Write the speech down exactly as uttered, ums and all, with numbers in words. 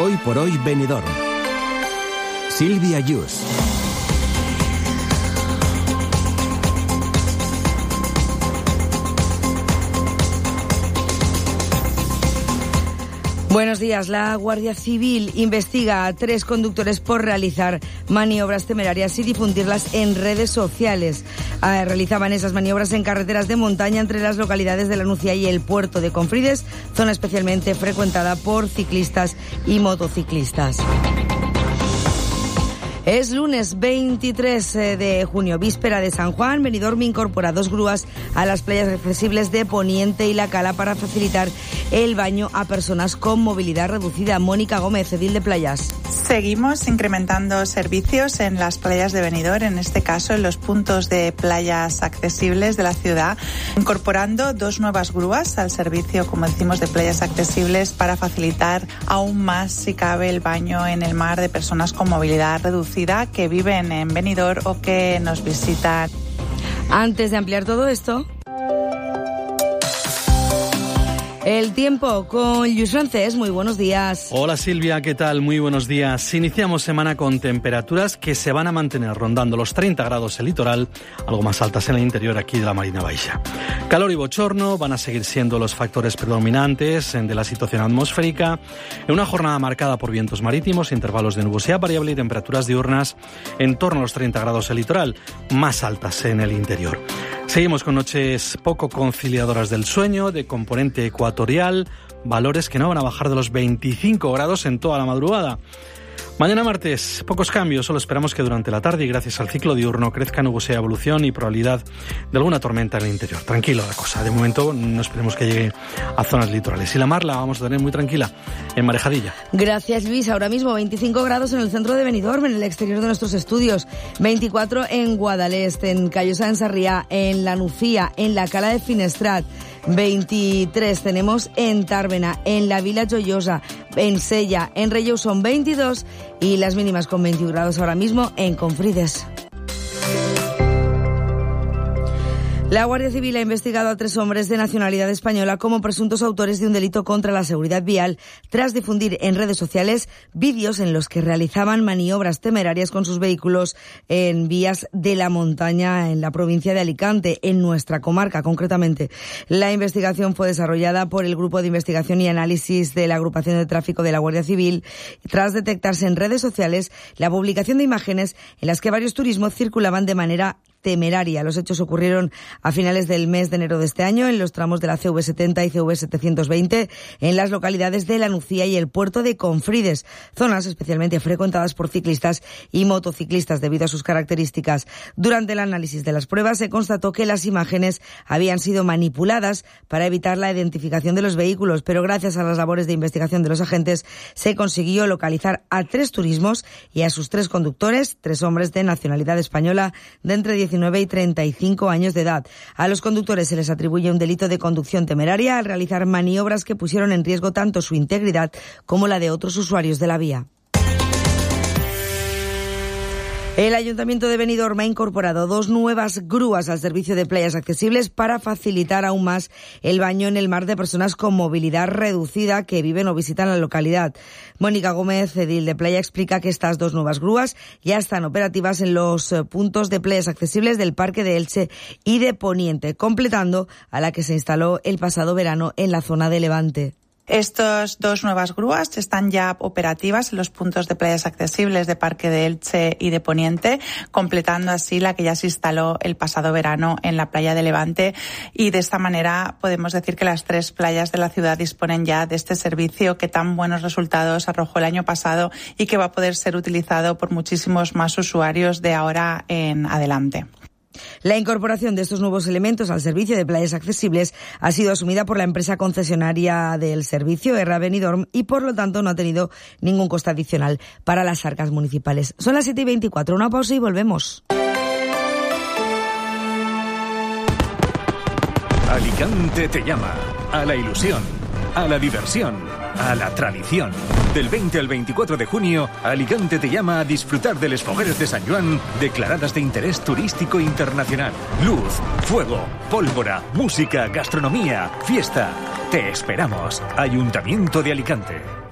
Hoy por Hoy Benidorm. Silvia Yus. Buenos días. La Guardia Civil investiga a tres conductores por realizar maniobras temerarias y difundirlas en redes sociales. Ah, realizaban esas maniobras en carreteras de montaña entre las localidades de La Nucía y el puerto de Confrides, zona especialmente frecuentada por ciclistas y motociclistas. Es lunes veintitrés de junio, víspera de San Juan. Benidorm incorpora dos grúas a las playas accesibles de Poniente y La Cala para facilitar el baño a personas con movilidad reducida. Mónica Gómez, edil de Playas. Seguimos incrementando servicios en las playas de Benidorm, en este caso en los puntos de playas accesibles de la ciudad, incorporando dos nuevas grúas al servicio, como decimos, de playas accesibles para facilitar aún más, si cabe, el baño en el mar de personas con movilidad reducida que viven en Benidorm o que nos visitan. Antes de ampliar todo esto, el tiempo con Lluís Francés. Muy buenos días. Hola Silvia, ¿qué tal? Muy buenos días. Iniciamos semana con temperaturas que se van a mantener rondando los treinta grados en el litoral, algo más altas en el interior aquí de la Marina Baixa. Calor y bochorno van a seguir siendo los factores predominantes de la situación atmosférica, en una jornada marcada por vientos marítimos, intervalos de nubosidad variable y temperaturas diurnas en torno a los treinta grados en el litoral, más altas en el interior. Seguimos con noches poco conciliadoras del sueño, de componente ecuatorial, valores que no van a bajar de los veinticinco grados en toda la madrugada. Mañana martes, pocos cambios, solo esperamos que durante la tarde y gracias al ciclo diurno crezca nubosidad, evolución y probabilidad de alguna tormenta en el interior. Tranquilo la cosa, de momento no esperemos que llegue a zonas litorales. Y la mar la vamos a tener muy tranquila, en Marejadilla. Gracias, Luis. Ahora mismo veinticinco grados en el centro de Benidorm, en el exterior de nuestros estudios, veinticuatro en Guadalest, en Callosa en Sarriá, en La Nucía, en la Cala de Finestrat, veintitrés tenemos en Tàrbena, en la Vila Joiosa, en Sella, en Relleu son veintidós y las mínimas con veintiuno grados ahora mismo en Confrides. La Guardia Civil ha investigado a tres hombres de nacionalidad española como presuntos autores de un delito contra la seguridad vial tras difundir en redes sociales vídeos en los que realizaban maniobras temerarias con sus vehículos en vías de la montaña en la provincia de Alicante, en nuestra comarca concretamente. La investigación fue desarrollada por el Grupo de Investigación y Análisis de la Agrupación de Tráfico de la Guardia Civil tras detectarse en redes sociales la publicación de imágenes en las que varios turismos circulaban de manera temeraria. Los hechos ocurrieron a finales del mes de enero de este año en los tramos de la C V setenta y C V setecientos veinte en las localidades de La Nucía y el puerto de Confrides, zonas especialmente frecuentadas por ciclistas y motociclistas debido a sus características. Durante el análisis de las pruebas se constató que las imágenes habían sido manipuladas para evitar la identificación de los vehículos, pero gracias a las labores de investigación de los agentes se consiguió localizar a tres turismos y a sus tres conductores, tres hombres de nacionalidad española de entre diecinueve y treinta y cinco años de edad. A los conductores se les atribuye un delito de conducción temeraria al realizar maniobras que pusieron en riesgo tanto su integridad como la de otros usuarios de la vía. El Ayuntamiento de Benidorm ha incorporado dos nuevas grúas al servicio de playas accesibles para facilitar aún más el baño en el mar de personas con movilidad reducida que viven o visitan la localidad. Mónica Gómez, edil de Playa, explica que estas dos nuevas grúas ya están operativas en los puntos de playas accesibles del Parque de Elche y de Poniente, completando a la que se instaló el pasado verano en la zona de Levante. Estas dos nuevas grúas están ya operativas en los puntos de playas accesibles de Parque de Elche y de Poniente, completando así la que ya se instaló el pasado verano en la playa de Levante, y de esta manera podemos decir que las tres playas de la ciudad disponen ya de este servicio que tan buenos resultados arrojó el año pasado y que va a poder ser utilizado por muchísimos más usuarios de ahora en adelante. La incorporación de estos nuevos elementos al servicio de playas accesibles ha sido asumida por la empresa concesionaria del servicio, Erra Benidorm, y por lo tanto no ha tenido ningún coste adicional para las arcas municipales. Son las siete y veinticuatro, una pausa y volvemos. Alicante te llama a la ilusión, a la diversión, a la tradición. Del veinte al veinticuatro de junio, Alicante te llama a disfrutar de las fogueras de San Joan, declaradas de interés turístico internacional. Luz, fuego, pólvora, música, gastronomía, fiesta. Te esperamos. Ayuntamiento de Alicante.